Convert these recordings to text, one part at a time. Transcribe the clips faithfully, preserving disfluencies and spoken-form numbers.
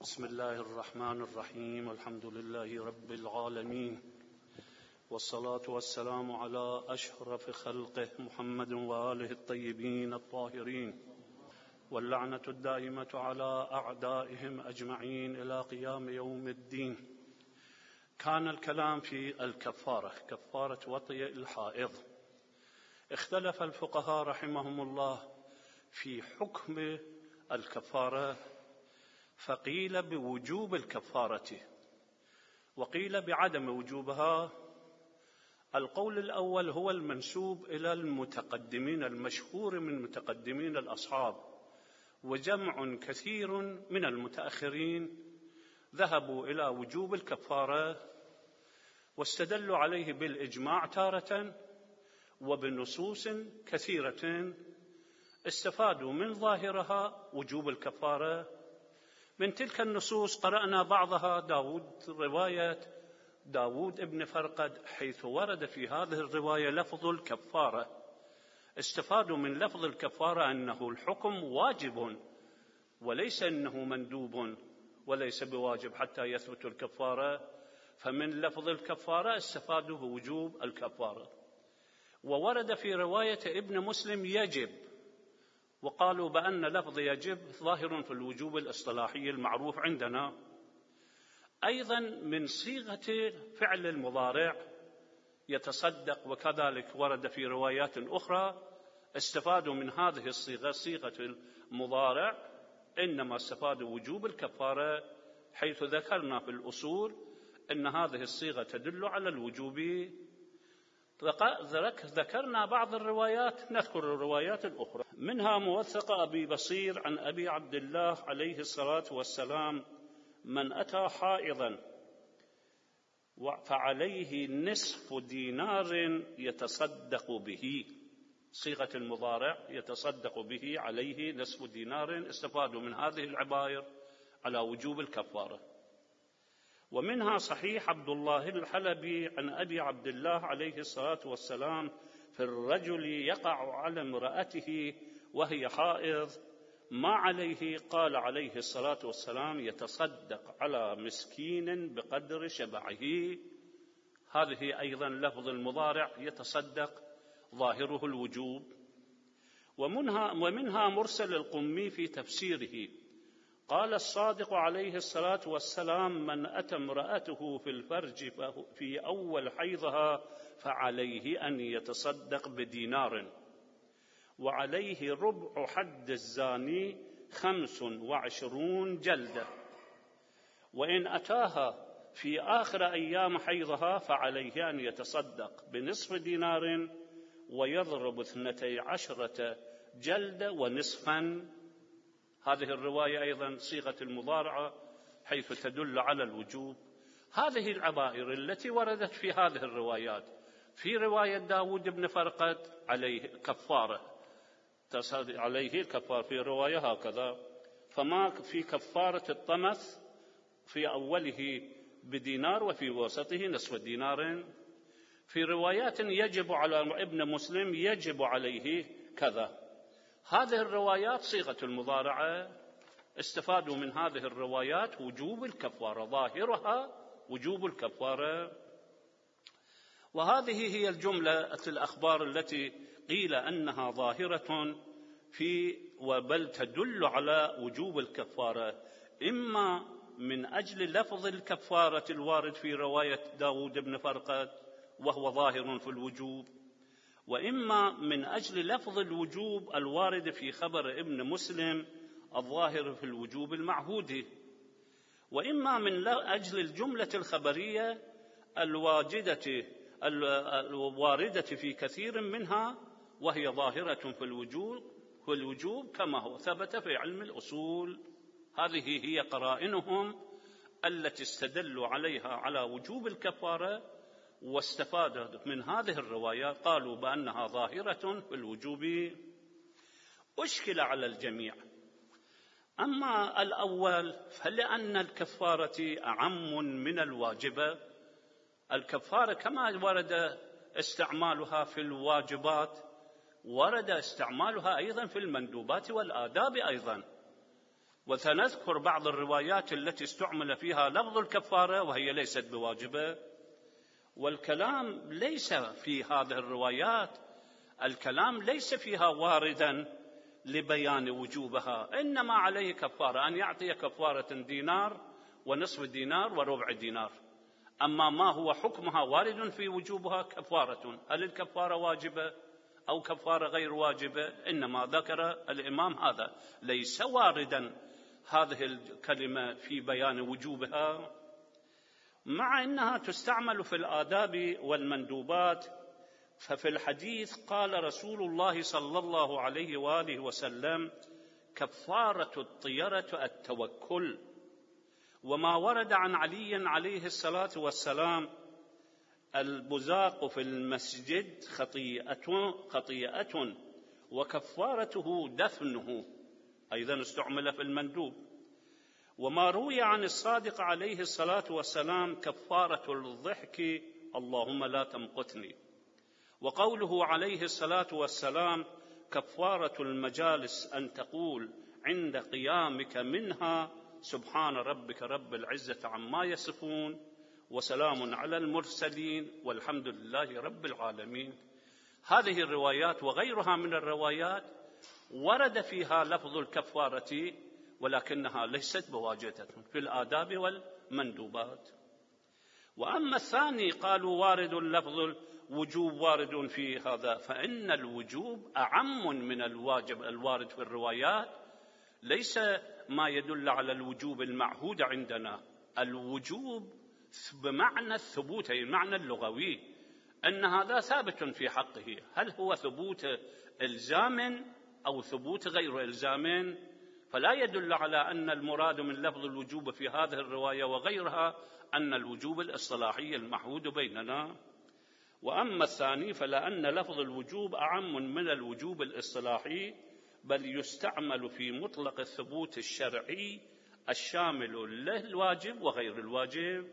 بسم الله الرحمن الرحيم. الحمد لله رب العالمين، والصلاة والسلام على أشرف خلقه محمد وآله الطيبين الطاهرين، واللعنة الدائمة على أعدائهم أجمعين إلى قيام يوم الدين. كان الكلام في الكفارة، كفارة وطئ الحائض. اختلف الفقهاء رحمهم الله في حكم الكفارة، فقيل بوجوب الكفارة وقيل بعدم وجوبها. القول الأول هو المنسوب إلى المتقدمين المشهور من متقدمين الأصحاب، وجمع كثير من المتأخرين ذهبوا إلى وجوب الكفارة، واستدلوا عليه بالإجماع تارة وبنصوص كثيرة استفادوا من ظاهرها وجوب الكفارة. من تلك النصوص قرأنا بعضها داود، رواية داود ابن فرقد، حيث ورد في هذه الرواية لفظ الكفارة. استفادوا من لفظ الكفارة أنه الحكم واجب وليس أنه مندوب وليس بواجب حتى يثبت الكفارة، فمن لفظ الكفارة استفادوا بوجوب الكفارة. وورد في رواية ابن مسلم يجب، وقالوا بأن لفظ يجب ظاهر في الوجوب الاصطلاحي المعروف عندنا. أيضا من صيغة فعل المضارع يتصدق، وكذلك ورد في روايات أخرى استفادوا من هذه الصيغة، صيغة المضارع، إنما استفادوا وجوب الكفارة، حيث ذكرنا في الأصول أن هذه الصيغة تدل على الوجوب. ذكرنا بعض الروايات، نذكر الروايات الأخرى. منها موثق أبي بصير عن أبي عبد الله عليه الصلاة والسلام: من أتى حائضا فعليه نصف دينار يتصدق به. صيغة المضارع يتصدق به، عليه نصف دينار. استفادوا من هذه العبائر على وجوب الكفارة. ومنها صحيح عبد الله الحلبي عن أبي عبد الله عليه الصلاة والسلام: في الرجل يقع على امرأته وهي حائض ما عليه، قال عليه الصلاة والسلام: يتصدق على مسكين بقدر شبعه. هذه أيضا لفظ المضارع يتصدق، ظاهره الوجوب. ومنها, ومنها مرسل القمي في تفسيره: قال الصادق عليه الصلاة والسلام: من أتى امرأته في الفرج في أول حيضها فعليه أن يتصدق بدينار، وعليه ربع حد الزاني خمس وعشرون جلدة، وإن أتاها في آخر أيام حيضها فعليه أن يتصدق بنصف دينار ويضرب اثنتي عشرة جلدة ونصفا. هذه الرواية أيضا صيغة المضارعة حيث تدل على الوجوب. هذه العبائر التي وردت في هذه الروايات، في رواية داود بن فرقد عليه كفارة، عليه الكفارة في رواية هكذا: فما في كفارة الطمث في أوله بدينار وفي وسطه نصف دينار. في روايات يجب على ابن مسلم يجب عليه كذا. هذه الروايات صيغة المضارعة، استفادوا من هذه الروايات وجوب الكفارة، ظاهرها وجوب الكفارة. وهذه هي الجملة الأخبار التي قيل أنها ظاهرة في وبل تدل على وجوب الكفارة، إما من أجل لفظ الكفارة الوارد في رواية داود بن فرقد وهو ظاهر في الوجوب، وإما من أجل لفظ الوجوب الوارد في خبر ابن مسلم الظاهر في الوجوب المعهود، وإما من أجل الجملة الخبرية الواجدة الواردة في كثير منها وهي ظاهرة في الوجوب في الوجوب كما هو ثبت في علم الأصول. هذه هي قرائنهم التي استدلوا عليها على وجوب الكفارة، واستفادوا من هذه الروايات قالوا بأنها ظاهرة في الوجوب. أشكل على الجميع. أما الأول فلأن الكفارة أعم من الواجبة. الكفارة كما ورد استعمالها في الواجبات ورد استعمالها أيضا في المندوبات والآداب أيضا. وسنذكر بعض الروايات التي استعمل فيها لفظ الكفارة وهي ليست بواجبة. والكلام ليس في هذه الروايات، الكلام ليس فيها واردا لبيان وجوبها، إنما عليه كفارة أن يعطي كفارة دينار ونصف دينار وربع دينار. أما ما هو حكمها وارد في وجوبها كفارة، هل الكفارة واجبة أو كفارة غير واجبة؟ إنما ذكر الإمام هذا، ليس واردا هذه الكلمة في بيان وجوبها، مع أنها تستعمل في الآداب والمندوبات. ففي الحديث قال رسول الله صلى الله عليه وآله وسلم: كفارة الطيرة التوكل. وما ورد عن علي عليه الصلاة والسلام: البزاق في المسجد خطيئة خطيئة وكفارته دفنه، أيضا استعمل في المندوب. وما روي عن الصادق عليه الصلاة والسلام: كفارة الضحك اللهم لا تمقتني. وقوله عليه الصلاة والسلام: كفارة المجالس أن تقول عند قيامك منها سبحان ربك رب العزة عما يصفون وسلام على المرسلين والحمد لله رب العالمين. هذه الروايات وغيرها من الروايات ورد فيها لفظ الكفارة، ولكنها ليست بواجبة في الآداب والمندوبات. وأما الثاني قالوا وارد اللفظ الوجوب وارد في هذا، فإن الوجوب أعم من الواجب الوارد في الروايات، ليس ما يدل على الوجوب المعهود عندنا. الوجوب بمعنى الثبوت، المعنى اللغوي، أن هذا ثابت في حقه. هل هو ثبوت إلزام أو ثبوت غير إلزام؟ فلا يدل على أن المراد من لفظ الوجوب في هذه الرواية وغيرها أن الوجوب الاصطلاحي المعهود بيننا. وأما الثاني فلأن لفظ الوجوب أعم من الوجوب الاصطلاحي، بل يستعمل في مطلق الثبوت الشرعي الشامل للواجب وغير الواجب.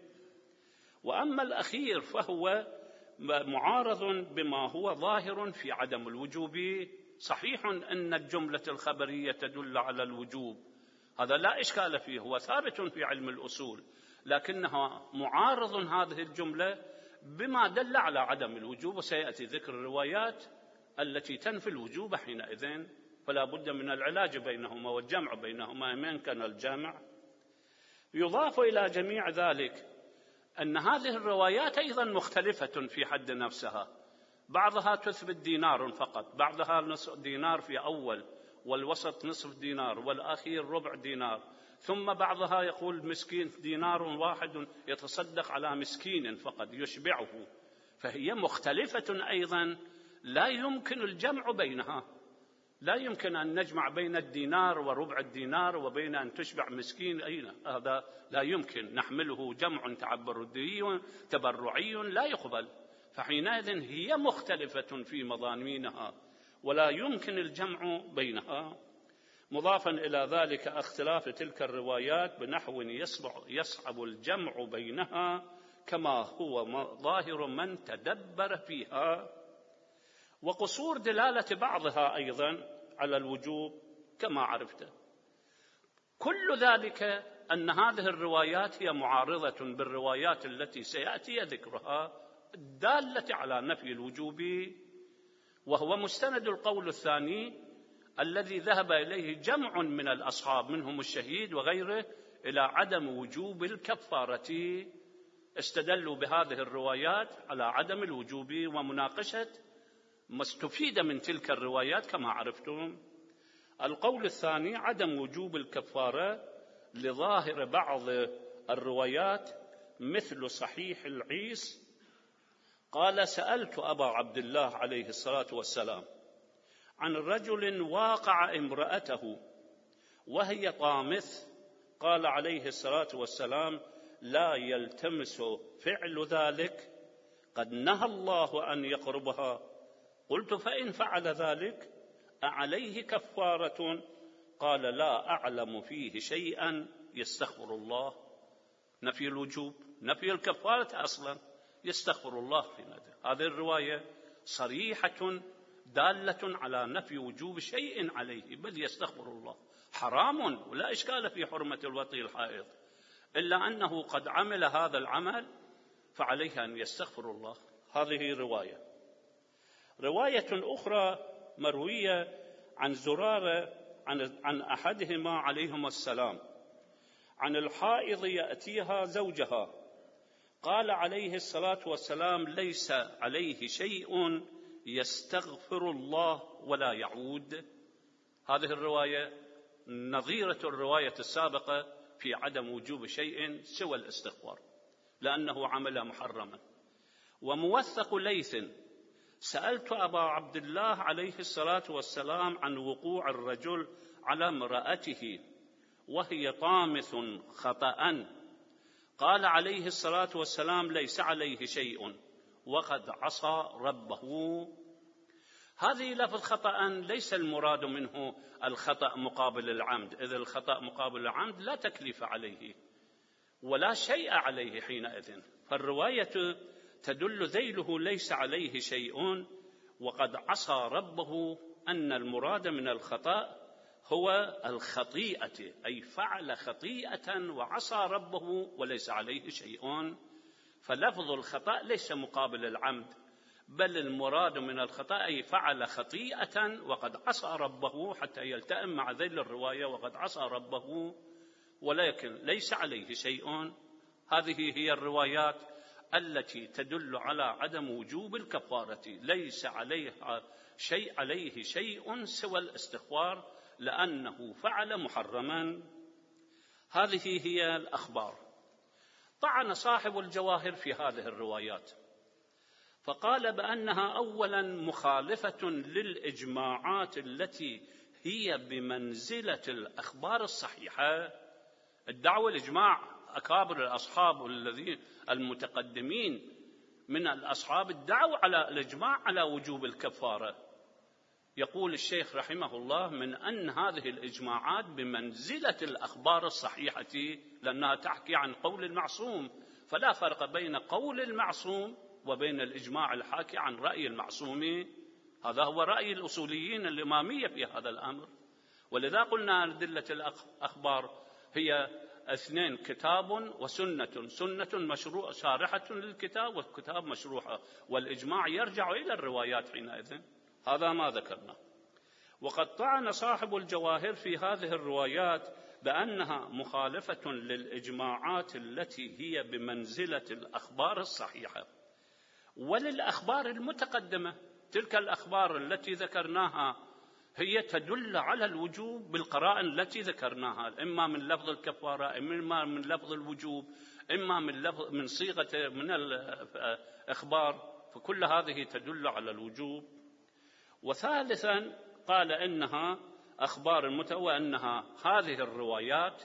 وأما الأخير فهو معارض بما هو ظاهر في عدم الوجوب. صحيح أن الجملة الخبرية تدل على الوجوب، هذا لا إشكال فيه، هو ثابت في علم الأصول، لكنها معارض هذه الجملة بما دل على عدم الوجوب، وسيأتي ذكر الروايات التي تنفي الوجوب حينئذ، فلا بد من العلاج بينهما والجمع بينهما إن أمكن الجمع. يضاف إلى جميع ذلك أن هذه الروايات أيضا مختلفة في حد نفسها، بعضها تثبت دينار فقط، بعضها نصف دينار في أول، والوسط نصف دينار، والأخير ربع دينار، ثم بعضها يقول مسكين دينار واحد يتصدق على مسكين فقط يشبعه. فهي مختلفة أيضا، لا يمكن الجمع بينها، لا يمكن أن نجمع بين الدينار وربع الدينار وبين أن تشبع مسكين، أين هذا لا يمكن، نحمله جمع تعبدي تبرعي لا يقبل. فحينئذ هي مختلفة في مضامينها ولا يمكن الجمع بينها. مضافا إلى ذلك اختلاف تلك الروايات بنحو يصعب الجمع بينها كما هو ظاهر من تدبر فيها، وقصور دلالة بعضها أيضا على الوجوب كما عرفت. كل ذلك أن هذه الروايات هي معارضة بالروايات التي سيأتي ذكرها الدالة على نفي الوجوب، وهو مستند القول الثاني الذي ذهب إليه جمع من الأصحاب منهم الشهيد وغيره إلى عدم وجوب الكفارة. استدلوا بهذه الروايات على عدم الوجوب ومناقشة ما استفيد من تلك الروايات كما عرفتم. القول الثاني عدم وجوب الكفارة لظاهر بعض الروايات مثل صحيح العيس. قال: سألت أبا عبد الله عليه الصلاة والسلام عن رجل واقع امرأته وهي طامث، قال عليه الصلاة والسلام: لا يلتمس فعل ذلك، قد نهى الله أن يقربها. قلت: فإن فعل ذلك أعليه كفارة؟ قال: لا أعلم فيه شيئا يستغفر الله. نفي الوجوب، نفي الكفارة أصلا، يستغفر الله في نده. هذه الرواية صريحة دالة على نفي وجوب شيء عليه، بل يستغفر الله. حرام ولا إشكال في حرمة الوطي الحائض، إلا أنه قد عمل هذا العمل فعليه أن يستغفر الله. هذه رواية. رواية أخرى مروية عن زرارة عن, عن أحدهما عليهما السلام عن الحائض يأتيها زوجها قال عليه الصلاة والسلام: ليس عليه شيء يستغفر الله ولا يعود. هذه الرواية نظيرة الرواية السابقة في عدم وجوب شيء سوى الاستغفار لأنه عمل محرما. وموثق ليث: سألت أبا عبد الله عليه الصلاة والسلام عن وقوع الرجل على امرأته وهي طامث خطأ، قال عليه الصلاة والسلام: ليس عليه شيء وقد عصى ربه. هذه لفظ خطأ ليس المراد منه الخطأ مقابل العمد، إذ الخطأ مقابل العمد لا تكليف عليه ولا شيء عليه حينئذ، فالرواية تدل ذيله ليس عليه شيء وقد عصى ربه أن المراد من الخطأ هو الخطيئة، أي فعل خطيئة وعصى ربه وليس عليه شيء. فلفظ الخطأ ليس مقابل العمد، بل المراد من الخطأ أي فعل خطيئة وقد عصى ربه، حتى يلتئم مع ذيل الرواية وقد عصى ربه ولكن ليس عليه شيء. هذه هي الروايات التي تدل على عدم وجوب الكفارة، ليس عليها شيء عليه شيء سوى الاستغفار لأنه فعل محرما. هذه هي الأخبار. طعن صاحب الجواهر في هذه الروايات فقال بأنها أولا مخالفة للإجماعات التي هي بمنزلة الأخبار الصحيحة. الدعوة الإجماع أكابر الأصحاب الذين المتقدمين من الأصحاب ادعوا على الإجماع على وجوب الكفارة. يقول الشيخ رحمه الله: من أن هذه الإجماعات بمنزلة الأخبار الصحيحة لأنها تحكي عن قول المعصوم، فلا فرق بين قول المعصوم وبين الإجماع الحاكي عن رأي المعصوم. هذا هو رأي الأصوليين الإمامية في هذا الأمر. ولذا قلنا أدلة الأخبار هي اثنين: كتاب وسنة، سنة مشروع شارحة للكتاب والكتاب مشروحة، والإجماع يرجع إلى الروايات حينئذ. هذا ما ذكرنا. وقد طعن صاحب الجواهر في هذه الروايات بأنها مخالفة للإجماعات التي هي بمنزلة الأخبار الصحيحة وللأخبار المتقدمة. تلك الأخبار التي ذكرناها هي تدل على الوجوب بالقرائن التي ذكرناها، إما من لفظ الكفارة، إما من لفظ الوجوب، إما من لفظ من صيغة من الإخبار، فكل هذه تدل على الوجوب. وثالثا قال إنها أخبار المتوى أنها هذه الروايات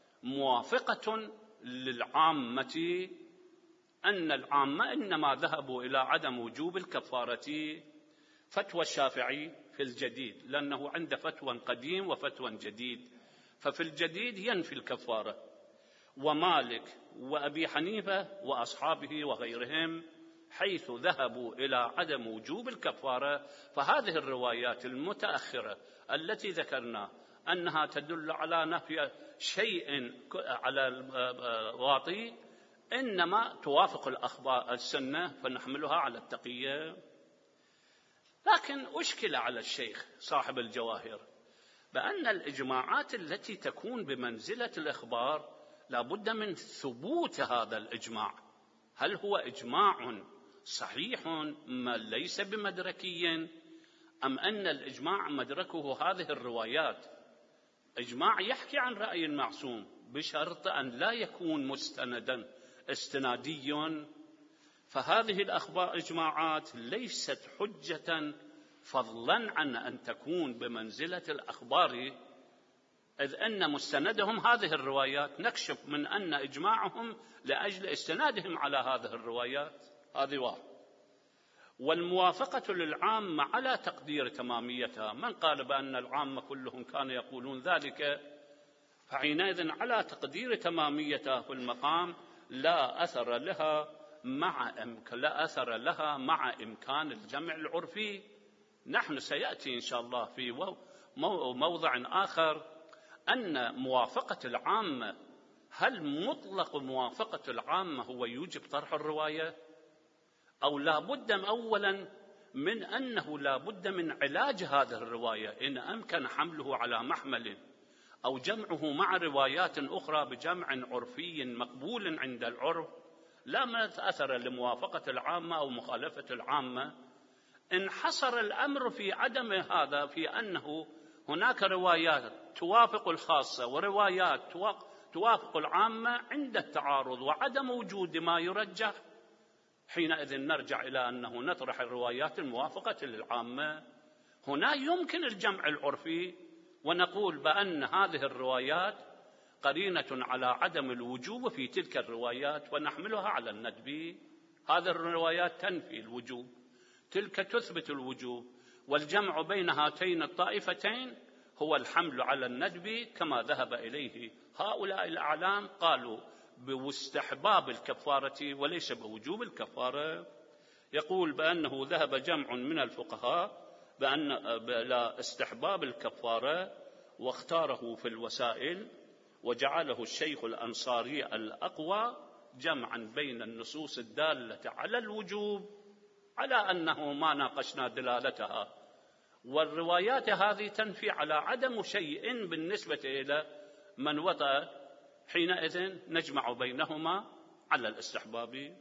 موافقة للعامة، أن العامة إنما ذهبوا إلى عدم وجوب الكفارة. فتوى الشافعي في الجديد، لأنه عنده فتوى قديم وفتوى جديد، ففي الجديد ينفي الكفارة. ومالك وأبي حنيفة وأصحابه وغيرهم حيث ذهبوا إلى عدم وجوب الكفارة. فهذه الروايات المتأخرة التي ذكرنا أنها تدل على نفي شيء على الواطي إنما توافق الأخبار السنة فنحملها على التقية. لكن أشكل على الشيخ صاحب الجواهر بأن الإجماعات التي تكون بمنزلة الإخبار لا بد من ثبوت هذا الإجماع. هل هو إجماع صحيح ما ليس بمدركي، أم أن الإجماع مدركه هذه الروايات؟ إجماع يحكي عن رأي المعصوم بشرط أن لا يكون مستندا استنادي، فهذه الأخبار إجماعات ليست حجة فضلا عن أن تكون بمنزلة الأخبار، إذ أن مستندهم هذه الروايات. نكشف من أن إجماعهم لأجل استنادهم على هذه الروايات. هذه واحد. والموافقة للعامة على تقدير تماميتها، من قال بأن العامة كلهم كانوا يقولون ذلك فحينئذ على تقدير تماميتها في المقام لا أثر لها مع إمكان لا أثر لها مع إمكان الجمع العرفي. نحن سيأتي إن شاء الله في موضع آخر أن موافقة العامة، هل مطلق موافقة العامة هو يوجب طرح الرواية؟ أو لا بد أولا من أنه لا بد من علاج هذه الرواية، إن أمكن حمله على محمل أو جمعه مع روايات أخرى بجمع عرفي مقبول عند العرف لا أثر لموافقة العامة أو مخالفة العامة، انحصر الأمر في عدم هذا، في أنه هناك روايات توافق الخاصة وروايات توافق العامة عند التعارض وعدم وجود ما يرجح، حينئذ نرجع إلى أنه نطرح الروايات الموافقة للعامة. هنا يمكن الجمع العرفي ونقول بأن هذه الروايات قرينة على عدم الوجوب في تلك الروايات ونحملها على الندب. هذه الروايات تنفي الوجوب، تلك تثبت الوجوب، والجمع بين هاتين الطائفتين هو الحمل على الندب كما ذهب إليه هؤلاء الأعلام، قالوا باستحباب الكفارة وليس بوجوب الكفارة. يقول بأنه ذهب جمع من الفقهاء بأن لا استحباب الكفارة واختاره في الوسائل، وجعله الشيخ الأنصاري الأقوى جمعا بين النصوص الدالة على الوجوب على أنه ما ناقشنا دلالتها، والروايات هذه تنفي على عدم شيء بالنسبة إلى من وطأ، حينئذ نجمع بينهما على الاستحباب.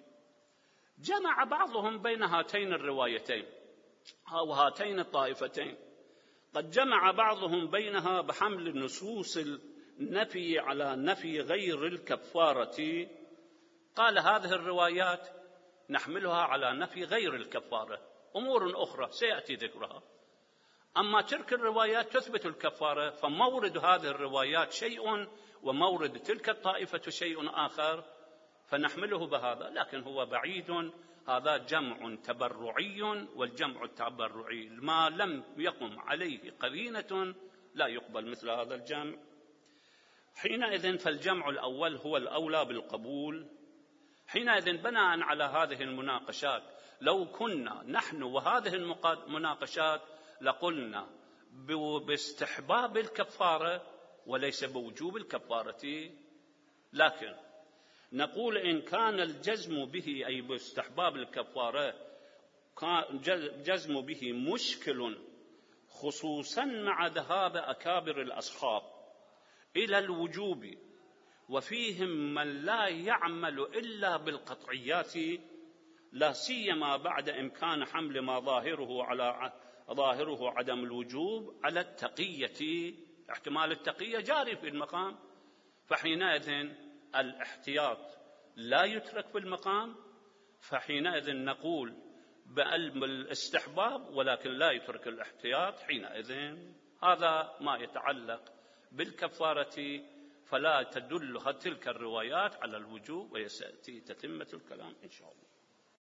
جمع بعضهم بين هاتين الروايتين أو هاتين الطائفتين، قد جمع بعضهم بينها بحمل نصوص النفي على نفي غير الكفارة. قال هذه الروايات نحملها على نفي غير الكفارة، أمور أخرى سيأتي ذكرها، أما تلك الروايات تثبت الكفارة، فمورد هذه الروايات شيء ومورد تلك الطائفة شيء آخر، فنحمله بهذا. لكن هو بعيد، هذا جمع تبرعي، والجمع التبرعي ما لم يقم عليه قرينة لا يقبل مثل هذا الجمع. حينئذ فالجمع الأول هو الأولى بالقبول. حينئذ بناء على هذه المناقشات، لو كنا نحن وهذه المناقشات لقلنا باستحباب الكفارة وليس بوجوب الكفارة، لكن نقول إن كان الجزم به أي باستحباب الكفارة جزم به مشكل، خصوصا مع ذهاب أكابر الأصحاب إلى الوجوب، وفيهم من لا يعمل إلا بالقطعيات، لا سيما بعد إمكان حمل ما ظاهره على ظاهره عدم الوجوب على التقية، احتمال التقية جاري في المقام، فحينئذ الاحتياط لا يترك في المقام، فحينئذ نقول بالاستحباب ولكن لا يترك الاحتياط. حينئذ هذا ما يتعلق بالكفارة، فلا تدل تلك الروايات على الوجوب، ويسأتي تتمة الكلام إن شاء الله.